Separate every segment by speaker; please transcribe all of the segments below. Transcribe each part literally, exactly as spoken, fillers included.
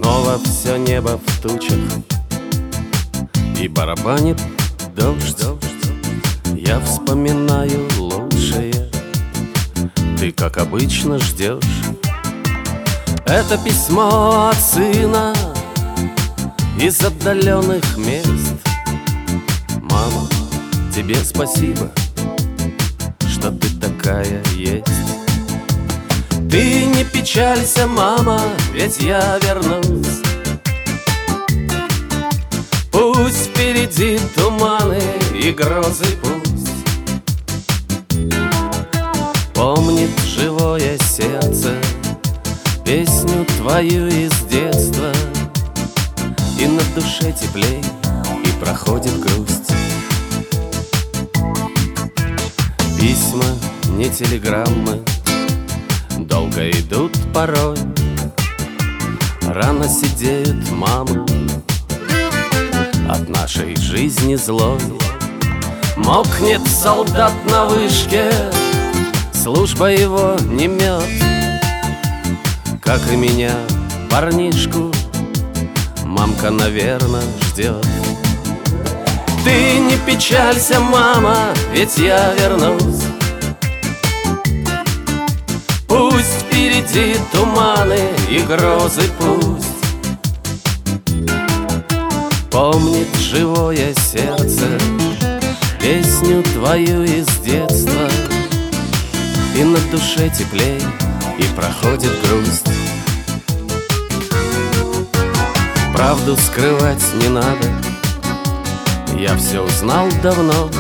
Speaker 1: Снова все небо в тучах, и барабанит дождь. Я вспоминаю лучшее, ты, как обычно, ждешь. Это письмо от сына из отдаленных мест. Мама, тебе спасибо, что ты такая есть. Ты не печалься, мама, ведь я вернусь. Пусть впереди туманы и грозы пусть. Помнит живое сердце песню твою из детства, и на душе теплей, и проходит грусть. Письма, не телеграммы, долго идут порой. Рано сидеют мамы от нашей жизни злой. Мокнет солдат на вышке, служба его не мед. Как и меня, парнишку, мамка, наверно, ждет. Ты не печалься, мама, ведь я вернусь. Пусть впереди туманы и грозы пусть. Помнит живое сердце песню твою из детства, и на душе теплей, и проходит грусть. Правду скрывать не надо, я все узнал давно.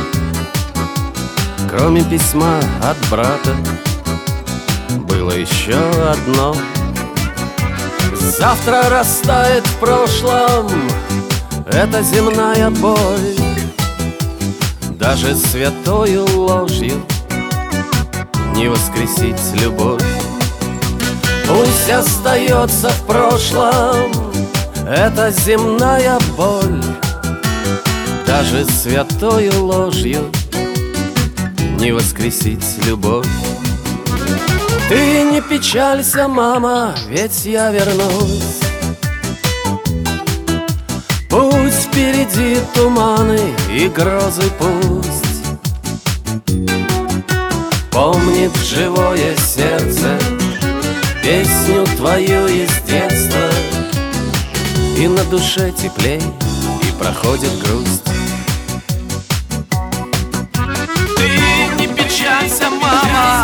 Speaker 1: Кроме письма от брата было еще одно. Завтра растает в прошлом эта земная боль. Даже святою ложью не воскресить любовь. Пусть остается в прошлом эта земная боль. Даже святою ложью не воскресить любовь. Ты не печалься, мама, ведь я вернусь. Пусть впереди туманы и грозы пусть. Помнит живое сердце песню твою из детства, и на душе теплей, и проходит грусть. Ты не печалься, мама,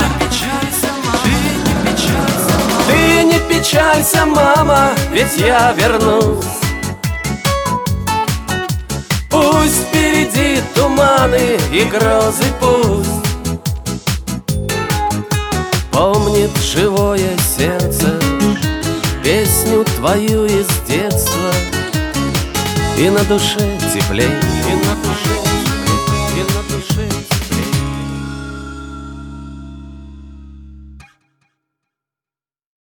Speaker 1: ты не печалься, мама, ведь я вернусь. Пусть впереди туманы и грозы пусть. Помнит живое сердце песню твою из детства, и на душе теплей, и на душе